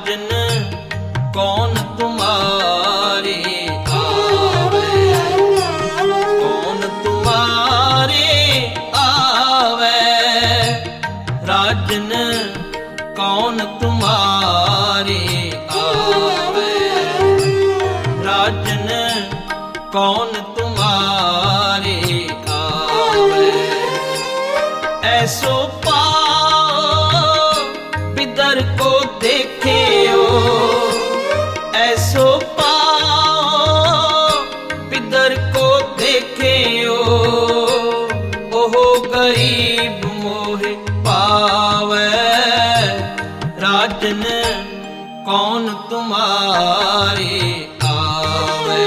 राजन कौन तुम्हारे आवे, कौन तुम्हारे आवे, राजन कौन तुम्हारे आवे, राजन कौन तुम्हारे आवे। ऐसो पाओ बिदर को देखे हो, ऐसो पाओ बिदर को देखे हो, ओहो गरीब मोहे पावे, राजन कौन तुम्हारे आवे,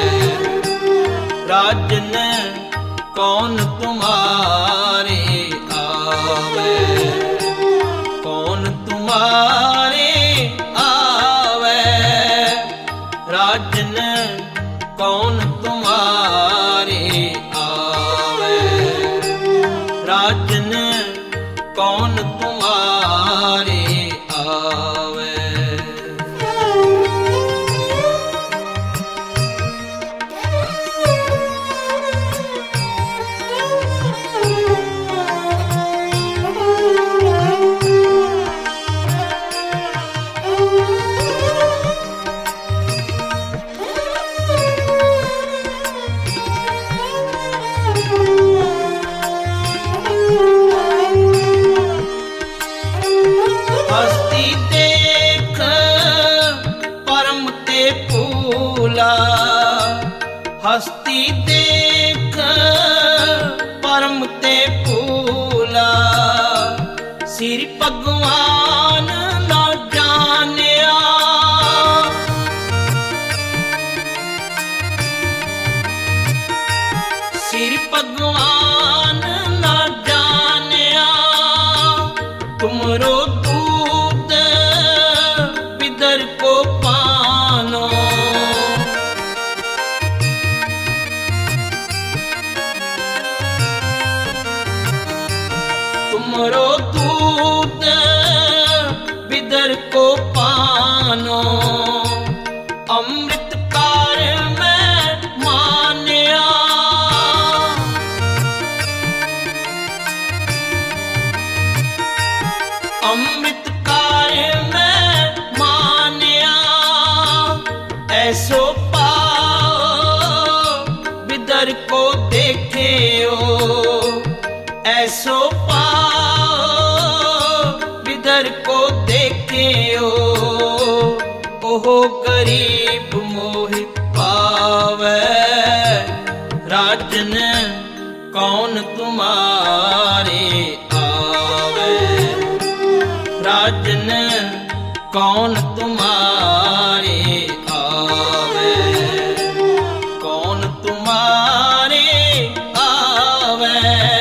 राजन कौन तुम्हारे आवे, कौन तुम्हारे आवे, राजन कौन तुम्हारे आवे, राजन कौन तुम्हारे आवे। हस्ती देख परम ते फूला, हस्ती देख परम ते फूला, सिर भगवान ना जानिया, सिर भगवान ना जानिया, तुमरो दूत बिदर को पानो, तुमरो दूत बिदर को पानो, अमृत कार में मान्या, अमृत कार्य में मान्या, ऐसो पाओ बिदर को देखे हो, ऐसो पाओ बिदर को देखे हो, ओहो गरीब मोहि पावे, राजन कौन तुम्हारे आवे, राजन कौन तुम्हारे आवे, कौन तुम्हारे आवे,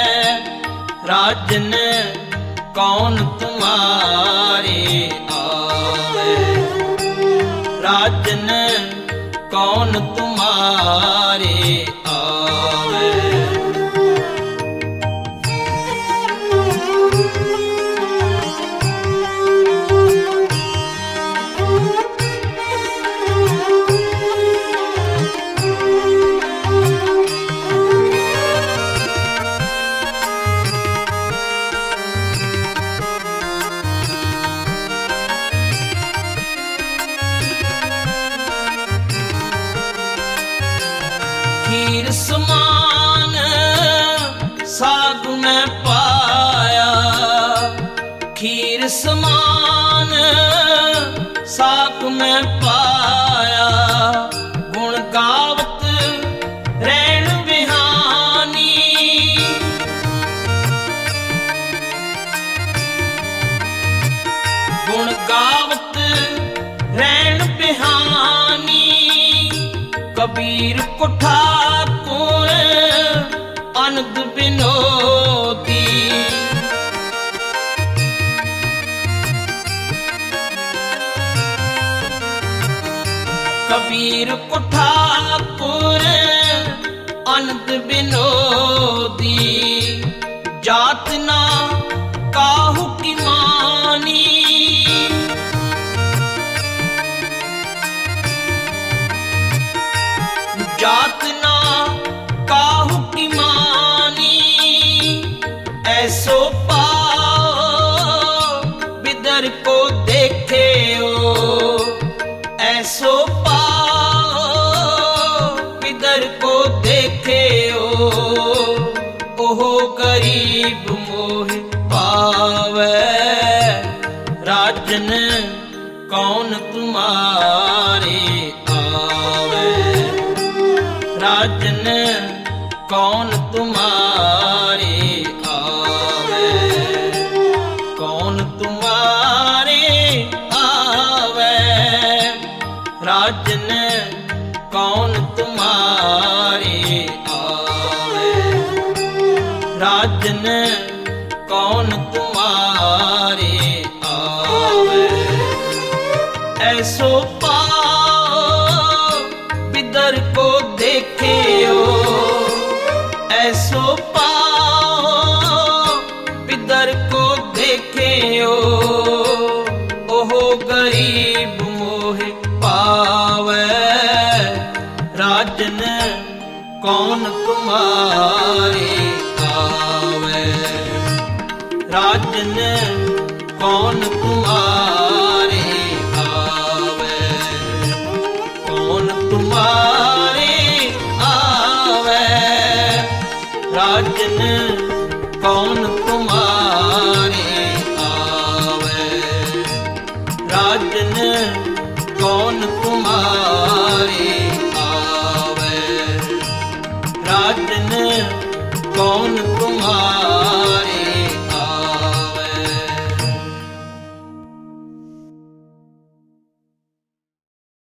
राजन कौन तुम्हारे आवे, राजन कौन तुम्हारे आवे। खीर समान साग में पाया, खीर समान साग में पाया, गुण गावत रैण विहानी, गुण गावत रैण विहानी, कबीर को ठाकुर अनंद विनोदी, कबीर को ठाकुर अनंद विनोदी, जात ना काहू की मानी, गरीब मोह पावे, राजन कौन तुम्हारे आवे, राजन कौन तुम्हारे आवे, कौन तुम्हारे आवे, राजन कौन तुम्हारे आवे, राजन कौन तुम्हारे आवे। ऐसो पाओ बिदर को देखियो, ऐसो पाओ बिदर को देखियो, ओहो गरीब मोह पावे, राजन कौन तुम्हारे आवे, राजन कौन तुम्हारे आवे, कौन तुम्हारे आवे, राजन कौन तुम्हारे आवे, राजन कौन तुम्हारे आवे, राजन कौन तुम्हारे